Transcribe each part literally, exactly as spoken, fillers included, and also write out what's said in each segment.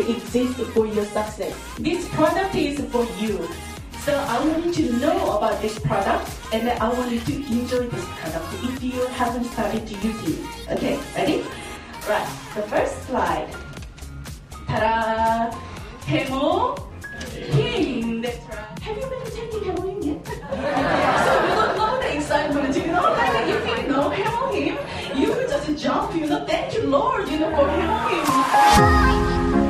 exist for your success. This product is for you. So I want you to know about this product, and I want you to enjoy this product if you haven't started to use it. Okay, ready? Right, the first slide. Ta-da! Hemo Him. That's right. Have you been taking Hemo Him yet? So you don't know the excitement, you know? Like if you know Hemo Him, you will just jump, you know? Thank you, Lord, you know, for Hemo Him.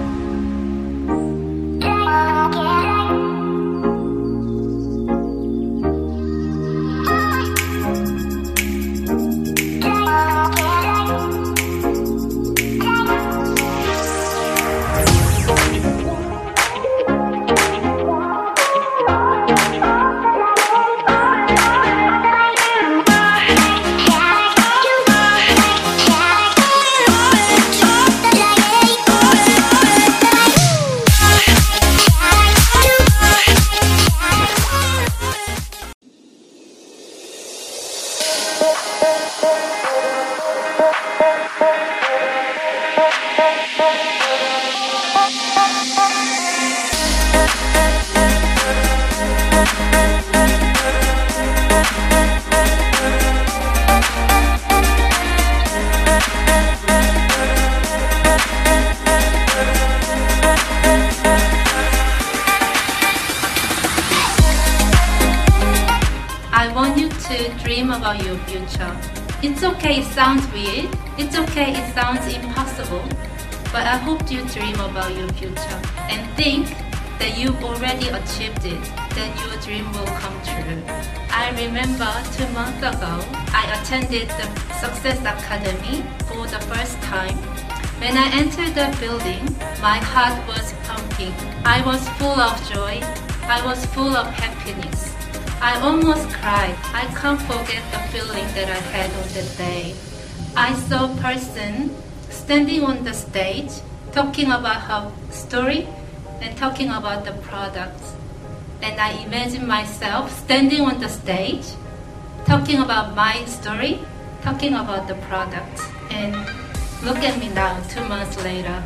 I want you to dream about your future. It's okay, it sounds weird. It's okay, it sounds impossible. But I hope you dream about your future and think that you've already achieved it, that your dream will come true. I remember two months ago, I attended the Success Academy for the first time. When I entered the building, my heart was pumping. I was full of joy. I was full of happiness. I almost cried. I can't forget the feeling that I had on that day. I saw a person standing on the stage talking about her story and talking about the products. And I imagined myself standing on the stage talking about my story, talking about the products. And look at me now, two months later.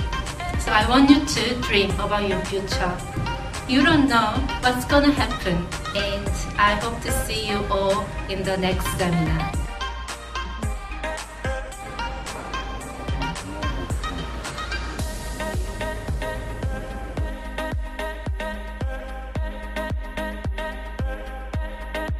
So I want you to dream about your future. You don't know what's gonna happen, and I hope to see you all in the next seminar.